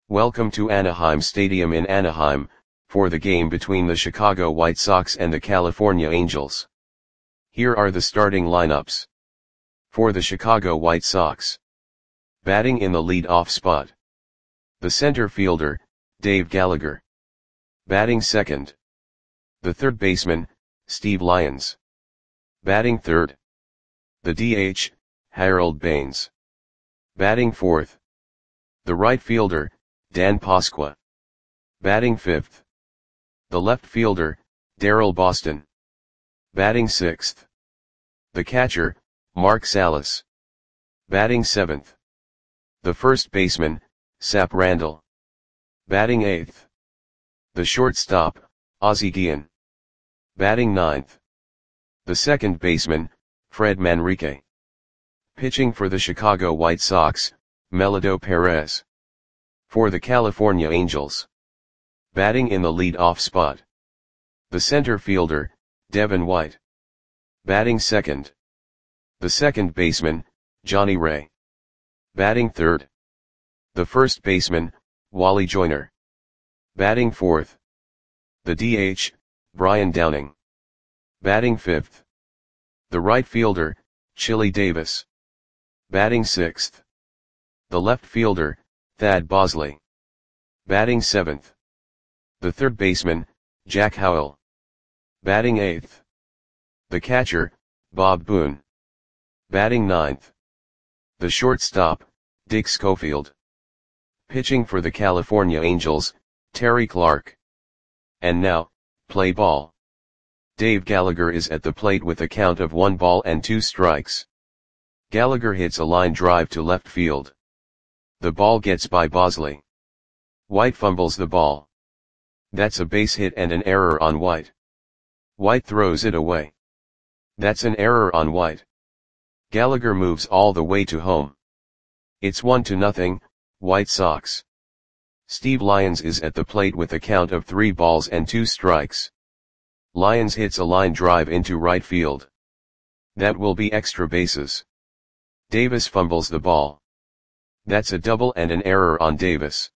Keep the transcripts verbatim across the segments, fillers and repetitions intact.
Welcome to Anaheim Stadium in Anaheim, for the game between the Chicago White Sox and the California Angels. Here are the starting lineups. For the Chicago White Sox. Batting in the lead-off spot. The center fielder, Dave Gallagher. Batting second. The third baseman, Steve Lyons. Batting third. The D H, Harold Baines. Batting fourth. The right fielder, Dan Pasqua. Batting fifth. The left fielder, Daryl Boston. Batting sixth. The catcher, Mark Salas. Batting seventh. The first baseman, Sap Randall. Batting eighth. The shortstop, Ozzie Guillen. Batting ninth. The second baseman, Fred Manrique. Pitching for the Chicago White Sox, Melido Perez. For the California Angels. Batting in the lead-off spot. The center fielder, Devin White. Batting second. The second baseman, Johnny Ray. Batting third. The first baseman, Wally Joyner. Batting fourth. The D H, Brian Downing. Batting fifth. The right fielder, Chili Davis. Batting sixth. The left fielder, Thad Bosley. Batting seventh. The third baseman, Jack Howell. Batting eighth. The catcher, Bob Boone. Batting ninth. The shortstop, Dick Schofield. Pitching for the California Angels, Terry Clark. And now, play ball. Dave Gallagher is at the plate with a count of one ball and two strikes. Gallagher hits a line drive to left field. The ball gets by Bosley. White fumbles the ball. That's a base hit and an error on White. White throws it away. That's an error on White. Gallagher moves all the way to home. It's one to nothing, White Sox. Steve Lyons is at the plate with a count of three balls and two strikes. Lyons hits a line drive into right field. That will be extra bases. Davis fumbles the ball. That's a double and an error on Davis.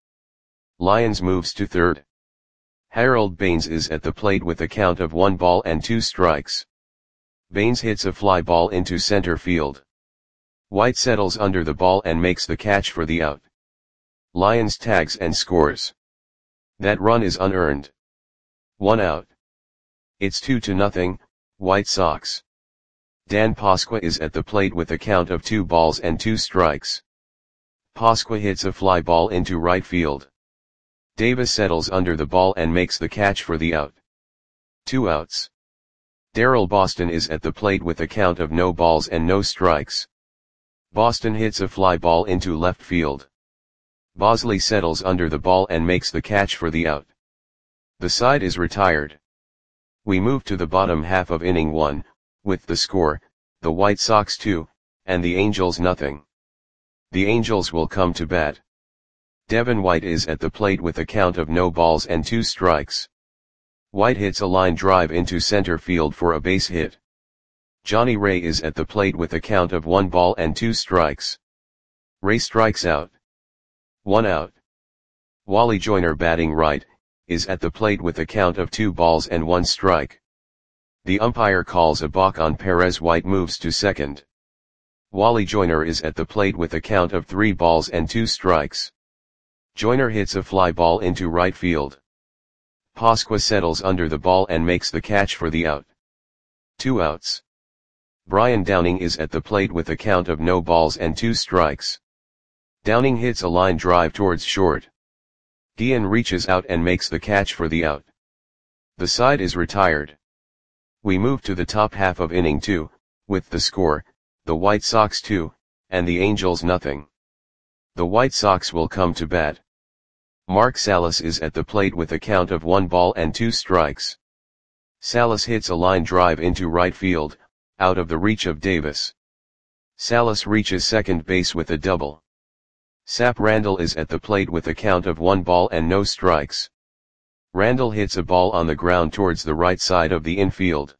Lyons moves to third. Harold Baines is at the plate with a count of one ball and two strikes. Baines hits a fly ball into center field. White settles under the ball and makes the catch for the out. Lyons tags and scores. That run is unearned. One out. It's two to nothing, White Sox. Dan Pasqua is at the plate with a count of two balls and two strikes. Pasqua hits a fly ball into right field. Davis settles under the ball and makes the catch for the out. Two outs. Daryl Boston is at the plate with a count of no balls and no strikes. Boston hits a fly ball into left field. Bosley settles under the ball and makes the catch for the out. The side is retired. We move to the bottom half of inning one, with the score, the White Sox two, and the Angels nothing. The Angels will come to bat. Devin White is at the plate with a count of no balls and two strikes. White hits a line drive into center field for a base hit. Johnny Ray is at the plate with a count of one ball and two strikes. Ray strikes out. One out. Wally Joyner, batting right, is at the plate with a count of two balls and one strike. The umpire calls a balk on Perez. White moves to second. Wally Joyner is at the plate with a count of three balls and two strikes. Joyner hits a fly ball into right field. Pasqua settles under the ball and makes the catch for the out. Two outs. Brian Downing is at the plate with a count of no balls and two strikes. Downing hits a line drive towards short. Guillen reaches out and makes the catch for the out. The side is retired. We move to the top half of inning two, with the score, the White Sox two, and the Angels nothing. The White Sox will come to bat. Mark Salas is at the plate with a count of one ball and two strikes. Salas hits a line drive into right field, out of the reach of Davis. Salas reaches second base with a double. Sap Randall is at the plate with a count of one ball and no strikes. Randall hits a ball on the ground towards the right side of the infield.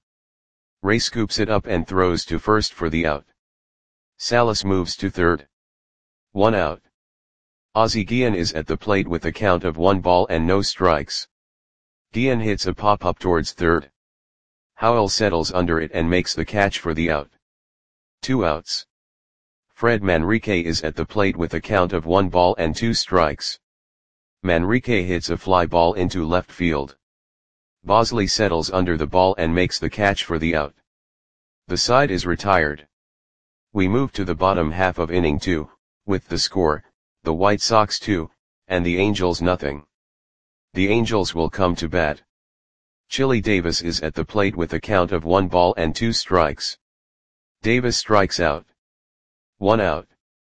Ray scoops it up and throws to first for the out. Salas moves to third. One out. Ozzie Guillen is at the plate with a count of one ball and no strikes. Guillen hits a pop-up towards third. Howell settles under it and makes the catch for the out. Two outs. Fred Manrique is at the plate with a count of one ball and two strikes. Manrique hits a fly ball into left field. Bosley settles under the ball and makes the catch for the out. The side is retired. We move to the bottom half of inning two, with the score, the White Sox two, and the Angels nothing. The Angels will come to bat. Chili Davis is at the plate with a count of one ball and two strikes. Davis strikes out. One out.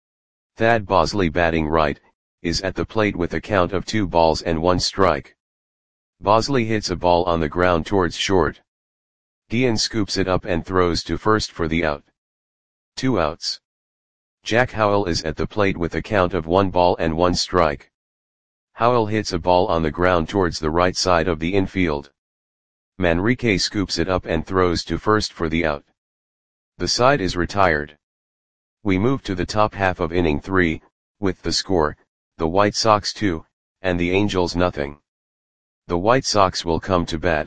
Thad Bosley, batting right, is at the plate with a count of two balls and one strike. Bosley hits a ball on the ground towards short. Guillen scoops it up and throws to first for the out. Two outs. Jack Howell is at the plate with a count of one ball and one strike. Howell hits a ball on the ground towards the right side of the infield. Manrique scoops it up and throws to first for the out. The side is retired. We move to the top half of inning three, with the score, the White Sox two, and the Angels nothing. The White Sox will come to bat.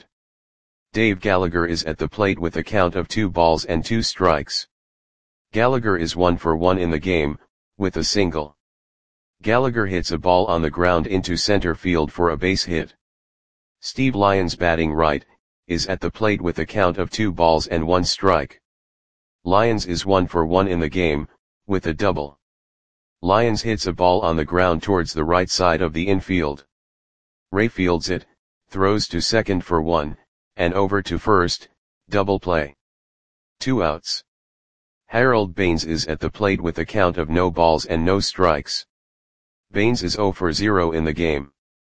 Dave Gallagher is at the plate with a count of two balls and two strikes. Gallagher is one for one in the game, with a single. Gallagher hits a ball on the ground into center field for a base hit. Steve Lyons, batting right, is at the plate with a count of two balls and one strike. Lyons is one for one in the game, with a double. Lyons hits a ball on the ground towards the right side of the infield. Ray fields it, throws to second for one, and over to first, double play. Two outs. Harold Baines is at the plate with a count of no balls and no strikes. Baines is zero for zero in the game.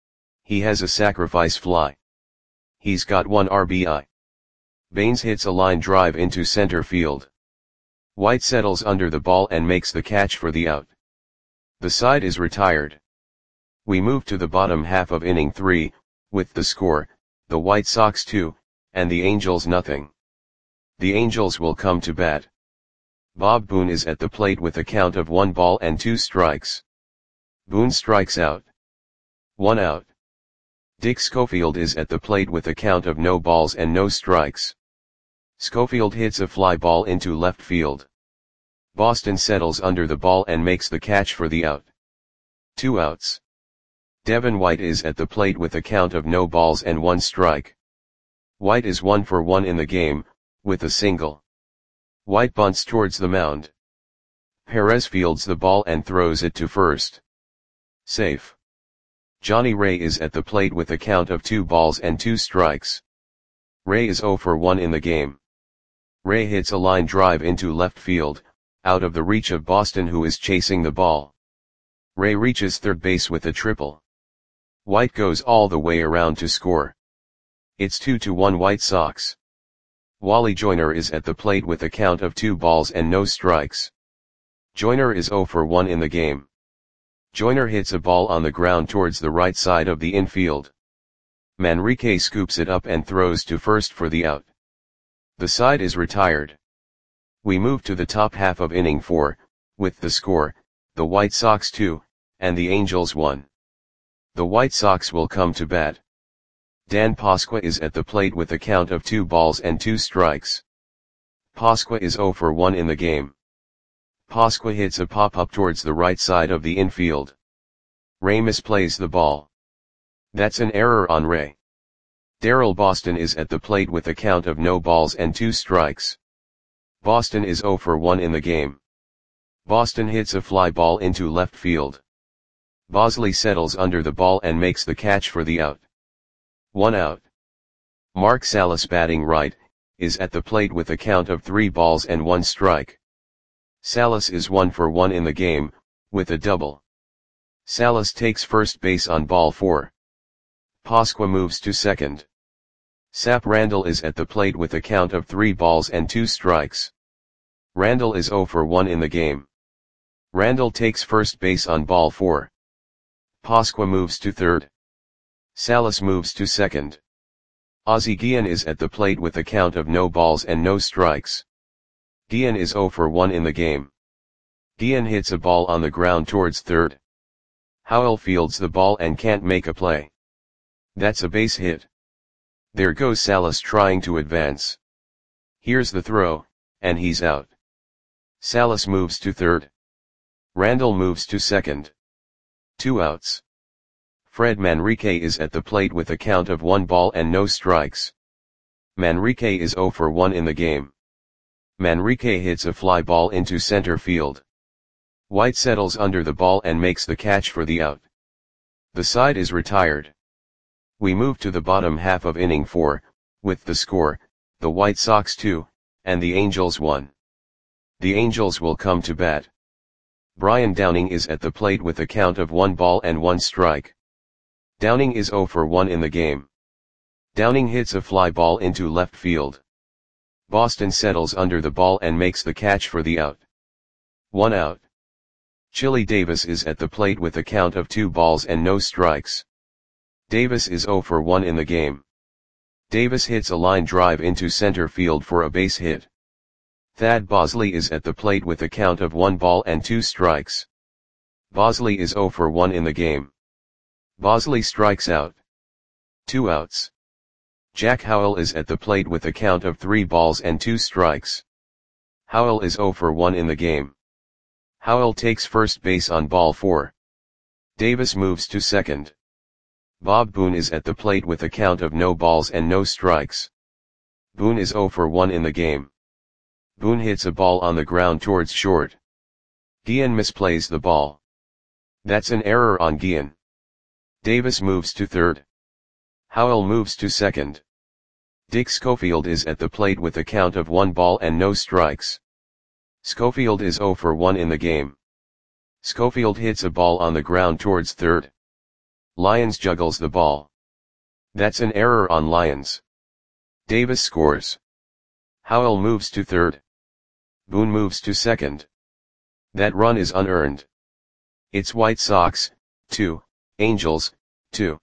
He has a sacrifice fly. He's got one R B I. Baines hits a line drive into center field. White settles under the ball and makes the catch for the out. The side is retired. We move to the bottom half of inning three, with the score, the White Sox two, and the Angels nothing. The Angels will come to bat. Bob Boone is at the plate with a count of one ball and two strikes. Boone strikes out. One out. Dick Schofield is at the plate with a count of no balls and no strikes. Schofield hits a fly ball into left field. Boston settles under the ball and makes the catch for the out. Two outs. Devin White is at the plate with a count of no balls and one strike. White is one for one in the game, with a single. White bunts towards the mound. Perez fields the ball and throws it to first. Safe. Johnny Ray is at the plate with a count of two balls and two strikes. Ray is zero for one in the game. Ray hits a line drive into left field, out of the reach of Boston, who is chasing the ball. Ray reaches third base with a triple. White goes all the way around to score. It's two to one White Sox. Wally Joyner is at the plate with a count of two balls and no strikes. Joyner is zero for one in the game. Joyner hits a ball on the ground towards the right side of the infield. Manrique scoops it up and throws to first for the out. The side is retired. We move to the top half of inning four, with the score, the White Sox two, and the Angels one. The White Sox will come to bat. Dan Pasqua is at the plate with a count of two balls and two strikes. Pasqua is zero for one in the game. Pasqua hits a pop-up towards the right side of the infield. Ray misplays the ball. That's an error on Ray. Darrell Boston is at the plate with a count of no balls and two strikes. Boston is zero for one in the game. Boston hits a fly ball into left field. Bosley settles under the ball and makes the catch for the out. One out. Mark Salas, batting right, is at the plate with a count of three balls and one strike. Salas is one for one in the game, with a double. Salas takes first base on ball four. Pasqua moves to second. Sap Randall is at the plate with a count of three balls and two strikes. Randall is zero for one in the game. Randall takes first base on ball four. Pasqua moves to third. Salas moves to second. Ozzie Guillen is at the plate with a count of no balls and no strikes. Guillen is zero for one in the game. Guillen hits a ball on the ground towards third. Howell fields the ball and can't make a play. That's a base hit. There goes Salas trying to advance. Here's the throw, and he's out. Salas moves to third. Randall moves to second. Two outs. Fred Manrique is at the plate with a count of one ball and no strikes. Manrique is zero for one in the game. Manrique hits a fly ball into center field. White settles under the ball and makes the catch for the out. The side is retired. We move to the bottom half of inning four, with the score, the White Sox two, and the Angels one. The Angels will come to bat. Brian Downing is at the plate with a count of one ball and one strike. Downing is zero for one in the game. Downing hits a fly ball into left field. Boston settles under the ball and makes the catch for the out. One out. Chili Davis is at the plate with a count of two balls and no strikes. Davis is zero for one in the game. Davis hits a line drive into center field for a base hit. Thad Bosley is at the plate with a count of one ball and two strikes. Bosley is zero for one in the game. Bosley strikes out. Two outs. Jack Howell is at the plate with a count of three balls and two strikes. Howell is zero for one in the game. Howell takes first base on ball four. Davis moves to second. Bob Boone is at the plate with a count of no balls and no strikes. Boone is zero for one in the game. Boone hits a ball on the ground towards short. Guillen misplays the ball. That's an error on Guillen. Davis moves to third. Howell moves to second. Dick Schofield is at the plate with a count of one ball and no strikes. Schofield is zero for one in the game. Schofield hits a ball on the ground towards third. Lyons juggles the ball. That's an error on Lyons. Davis scores. Howell moves to third. Boone moves to second. That run is unearned. It's White Sox, two, Angels, two.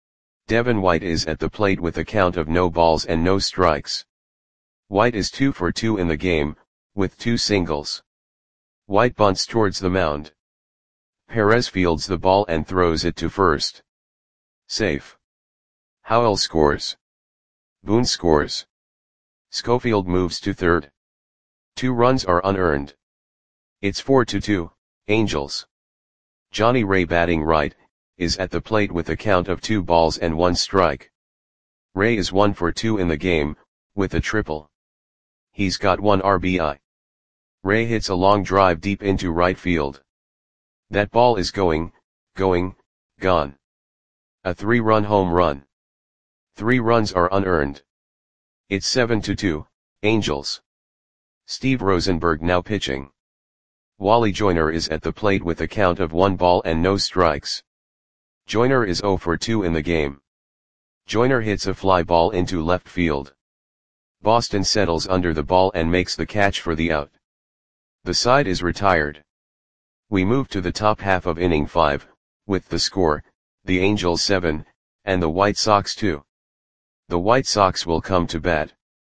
Devin White is at the plate with a count of no balls and no strikes. White is two for two in the game, with two singles. White bunts towards the mound. Perez fields the ball and throws it to first. Safe. Howell scores. Boone scores. Schofield moves to third. Two runs are unearned. It's four to two, Angels. Johnny Ray batting right, is at the plate with a count of two balls and one strike. Ray is one for two in the game, with a triple. He's got one R B I. Ray hits a long drive deep into right field. That ball is going, going, gone. A three-run home run. Three runs are unearned. It's seven to two, Angels. Steve Rosenberg now pitching. Wally Joyner is at the plate with a count of one ball and no strikes. Joyner is zero for two in the game. Joyner hits a fly ball into left field. Boston settles under the ball and makes the catch for the out. The side is retired. We move to the top half of inning five, with the score, the Angels seven, and the White Sox two. The White Sox will come to bat.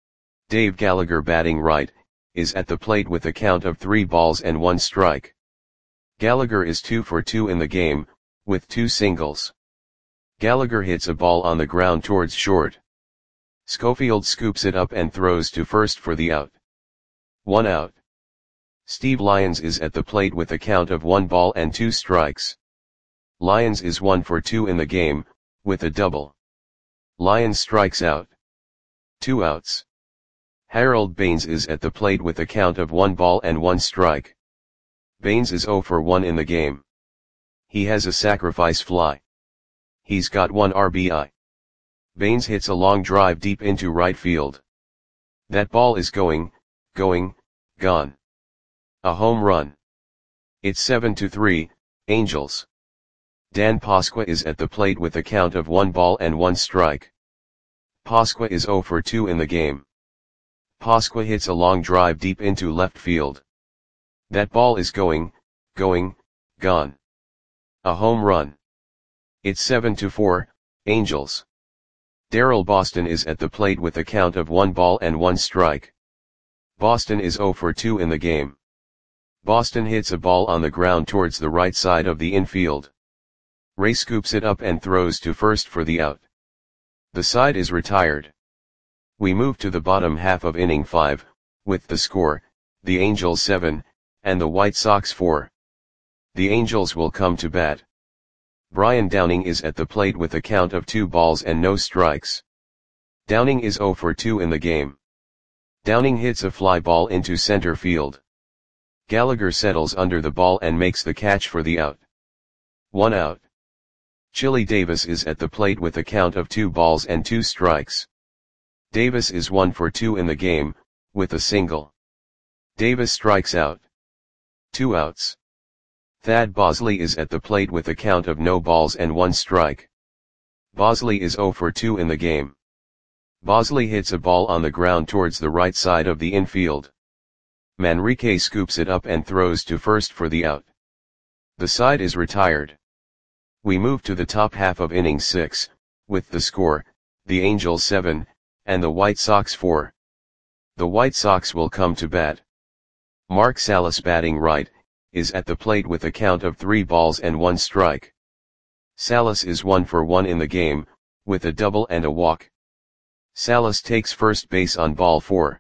Dave Gallagher batting right, is at the plate with a count of three balls and one strike. Gallagher is two for two in the game, with two singles. Gallagher hits a ball on the ground towards short. Schofield scoops it up and throws to first for the out. One out. Steve Lyons is at the plate with a count of one ball and two strikes. Lyons is one for two in the game, with a double. Lyons strikes out. Two outs. Harold Baines is at the plate with a count of one ball and one strike. Baines is zero for one in the game. He has a sacrifice fly. He's got one R B I. Baines hits a long drive deep into right field. That ball is going, going, gone. A home run. It's seven to three, Angels. Dan Pasqua is at the plate with a count of one ball and one strike. Pasqua is zero for two in the game. Pasqua hits a long drive deep into left field. That ball is going, going, gone. A home run. It's seven to four, Angels. Darrell Boston is at the plate with a count of one ball and one strike. Boston is zero for two in the game. Boston hits a ball on the ground towards the right side of the infield. Ray scoops it up and throws to first for the out. The side is retired. We move to the bottom half of inning five, with the score, the Angels seven, and the White Sox four. The Angels will come to bat. Brian Downing is at the plate with a count of two balls and no strikes. Downing is oh for two in the game. Downing hits a fly ball into center field. Gallagher settles under the ball and makes the catch for the out. One out. Chili Davis is at the plate with a count of two balls and two strikes. Davis is one for two in the game, with a single. Davis strikes out. Two outs. Thad Bosley is at the plate with a count of no balls and one strike. Bosley is oh for two in the game. Bosley hits a ball on the ground towards the right side of the infield. Manrique scoops it up and throws to first for the out. The side is retired. We move to the top half of inning six, with the score, the Angels seven, and the White Sox four. The White Sox will come to bat. Mark Salas, batting right, is at the plate with a count of three balls and one strike. Salas is one for one in the game, with a double and a walk. Salas takes first base on ball four.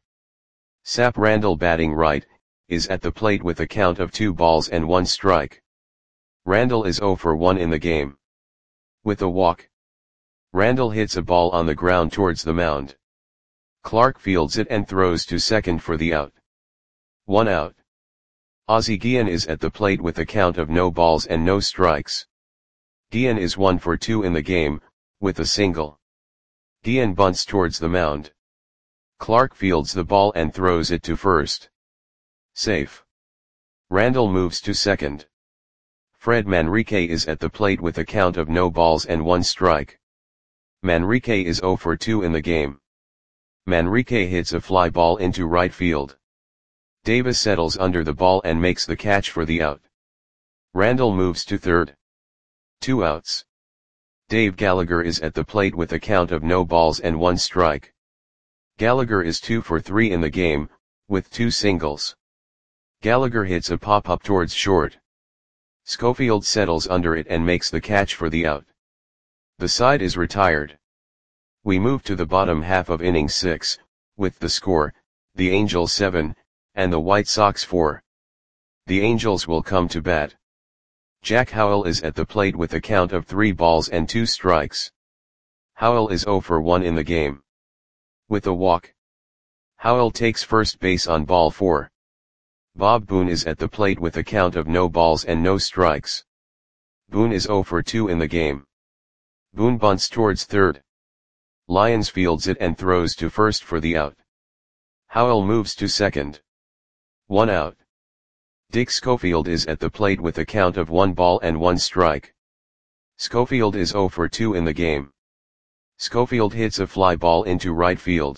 Sap Randall, batting right, is at the plate with a count of two balls and one strike. Randall is oh for one in the game. With a walk. Randall hits a ball on the ground towards the mound. Clark fields it and throws to second for the out. One out. Ozzie Guillen is at the plate with a count of no balls and no strikes. Guillen is one for two in the game, with a single. Guillen bunts towards the mound. Clark fields the ball and throws it to first. Safe. Randall moves to second. Fred Manrique is at the plate with a count of no balls and one strike. Manrique is oh for two in the game. Manrique hits a fly ball into right field. Davis settles under the ball and makes the catch for the out. Randall moves to third. Two outs. Dave Gallagher is at the plate with a count of no balls and one strike. Gallagher is two for three in the game, with two singles. Gallagher hits a pop-up towards short. Schofield settles under it and makes the catch for the out. The side is retired. We move to the bottom half of inning six, with the score, the Angels seven, and the White Sox four. The Angels will come to bat. Jack Howell is at the plate with a count of three balls and two strikes. Howell is oh for one in the game. With a walk. Howell takes first base on ball four. Bob Boone is at the plate with a count of no balls and no strikes. Boone is oh for two in the game. Boone bunts towards third. Lyons fields it and throws to first for the out. Howell moves to second. One out. Dick Schofield is at the plate with a count of one ball and one strike. Schofield is oh for two in the game. Schofield hits a fly ball into right field.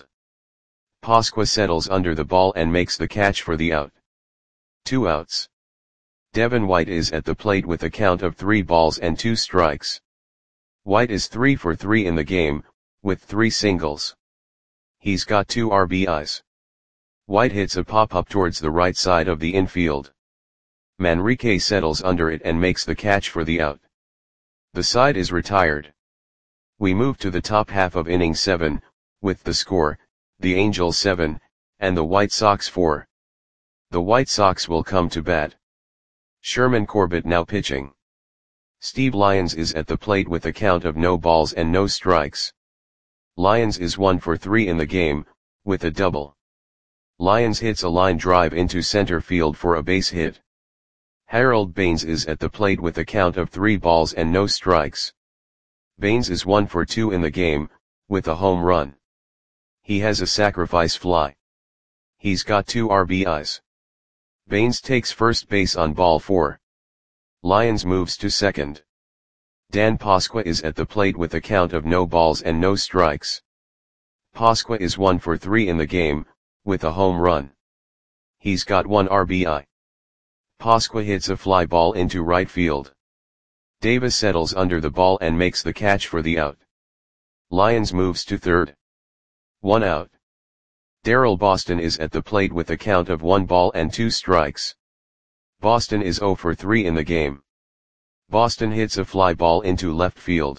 Pasqua settles under the ball and makes the catch for the out. Two outs. Devin White is at the plate with a count of three balls and two strikes. White is three for three in the game, with three singles. He's got two R B Is. White hits a pop-up towards the right side of the infield. Manrique settles under it and makes the catch for the out. The side is retired. We move to the top half of inning seven, with the score, the Angels seven, and the White Sox four. The White Sox will come to bat. Sherman Corbett now pitching. Steve Lyons is at the plate with a count of no balls and no strikes. Lyons is one for three in the game, with a double. Lyons hits a line drive into center field for a base hit. Harold Baines is at the plate with a count of three balls and no strikes. Baines is one for two in the game, with a home run. He has a sacrifice fly. He's got two R B Is. Baines takes first base on ball four. Lyons moves to second. Dan Pasqua is at the plate with a count of no balls and no strikes. Pasqua is one for three in the game, with a home run. He's got one R B I. Pasqua hits a fly ball into right field. Davis settles under the ball and makes the catch for the out. Lyons moves to third. One out. Darrell Boston is at the plate with a count of one ball and two strikes. Boston is oh for three in the game. Boston hits a fly ball into left field.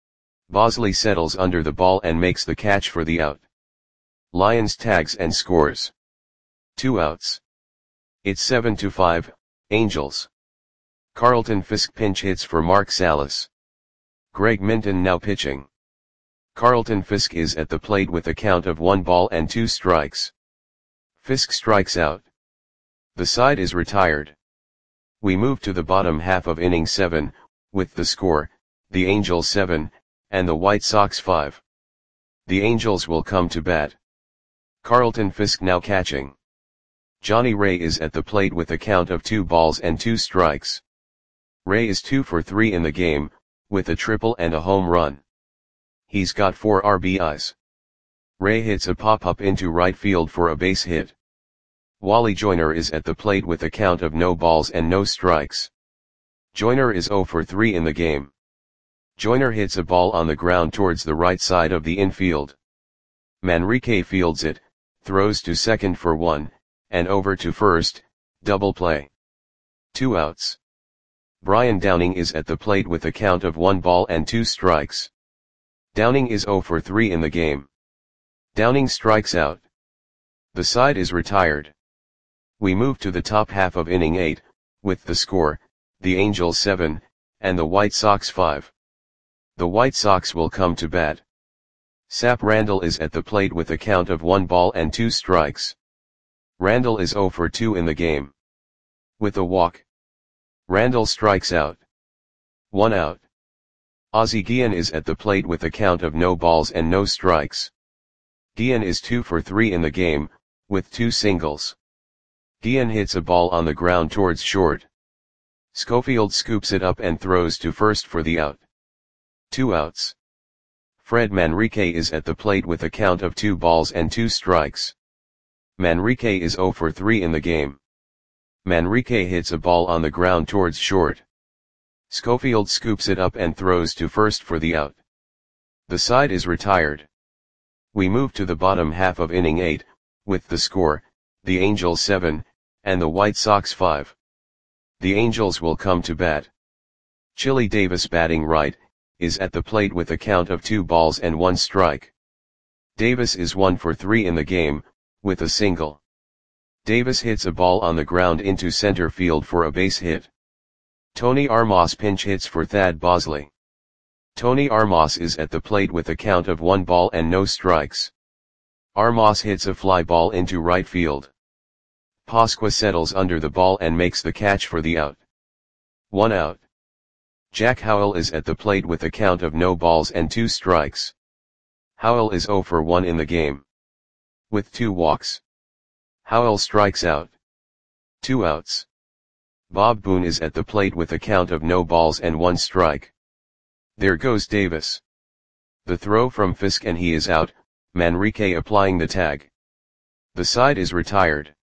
Bosley settles under the ball and makes the catch for the out. Lions tags and scores. Two outs. It's seven to five, Angels. Carlton Fisk pinch hits for Mark Salas. Greg Minton now pitching. Carlton Fisk is at the plate with a count of one ball and two strikes. Fisk strikes out. The side is retired. We move to the bottom half of inning seven, with the score, the Angels seven, and the White Sox five. The Angels will come to bat. Carlton Fisk now catching. Johnny Ray is at the plate with a count of two balls and two strikes. Ray is two for three in the game, with a triple and a home run. He's got four R B Is. Ray hits a pop-up into right field for a base hit. Wally Joyner is at the plate with a count of no balls and no strikes. Joyner is zero for three in the game. Joyner hits a ball on the ground towards the right side of the infield. Manrique fields it, throws to second for one, and over to first, double play. Two outs. Brian Downing is at the plate with a count of one ball and two strikes. Downing is zero for three in the game. Downing strikes out. The side is retired. We move to the top half of inning eight, with the score, the Angels seven, and the White Sox five. The White Sox will come to bat. Sap Randall is at the plate with a count of one ball and two strikes. Randall is zero for two in the game. With a walk. Randall strikes out. One out. Ozzie Guillen is at the plate with a count of no balls and no strikes. Guillen is two for three in the game, with two singles. Guillen hits a ball on the ground towards short. Schofield scoops it up and throws to first for the out. Two outs. Fred Manrique is at the plate with a count of two balls and two strikes. Manrique is zero for three in the game. Manrique hits a ball on the ground towards short. Schofield scoops it up and throws to first for the out. The side is retired. We move to the bottom half of inning eight, with the score, the Angels seven, and the White Sox five. The Angels will come to bat. Chili Davis batting right, is at the plate with a count of two balls and one strike. Davis is one for three in the game, with a single. Davis hits a ball on the ground into center field for a base hit. Tony Armas pinch hits for Thad Bosley. Tony Armas is at the plate with a count of one ball and no strikes. Armas hits a fly ball into right field. Pasqua settles under the ball and makes the catch for the out. One out. Jack Howell is at the plate with a count of no balls and two strikes. Howell is zero for one in the game. With two walks. Howell strikes out. Two outs. Bob Boone is at the plate with a count of no balls and one strike. There goes Davis. The throw from Fisk and he is out, Manrique applying the tag. The side is retired.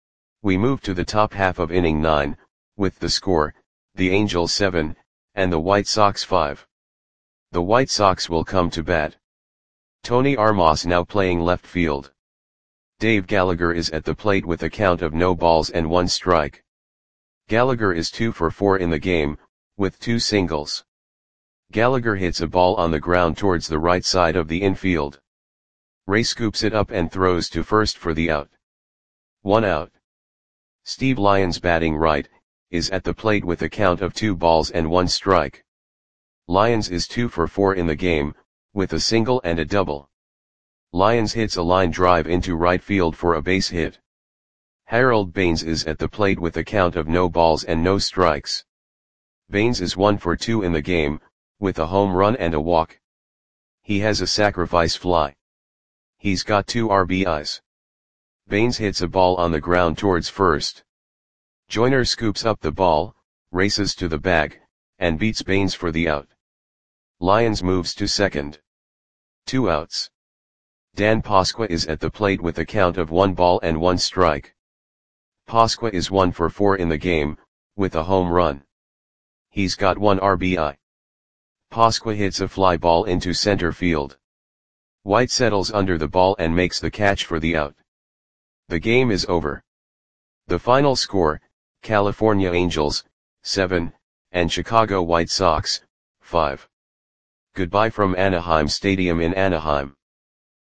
We move to the top half of inning nine, with the score, the Angels seven, and the White Sox five. The White Sox will come to bat. Tony Armas now playing left field. Dave Gallagher is at the plate with a count of no balls and one strike. Gallagher is two for four in the game, with two singles. Gallagher hits a ball on the ground towards the right side of the infield. Ray scoops it up and throws to first for the out. One out. Steve Lyons batting right, is at the plate with a count of two balls and one strike. Lyons is two for four in the game, with a single and a double. Lyons hits a line drive into right field for a base hit. Harold Baines is at the plate with a count of no balls and no strikes. Baines is one for two in the game, with a home run and a walk. He has a sacrifice fly. He's got two R B Is. Baines hits a ball on the ground towards first. Joyner scoops up the ball, races to the bag, and beats Baines for the out. Lyons moves to second. Two outs. Dan Pasqua is at the plate with a count of one ball and one strike. Pasqua is one for four in the game, with a home run. He's got one R B I. Pasqua hits a fly ball into center field. White settles under the ball and makes the catch for the out. The game is over. The final score, California Angels, seven, and Chicago White Sox, five. Goodbye from Anaheim Stadium in Anaheim.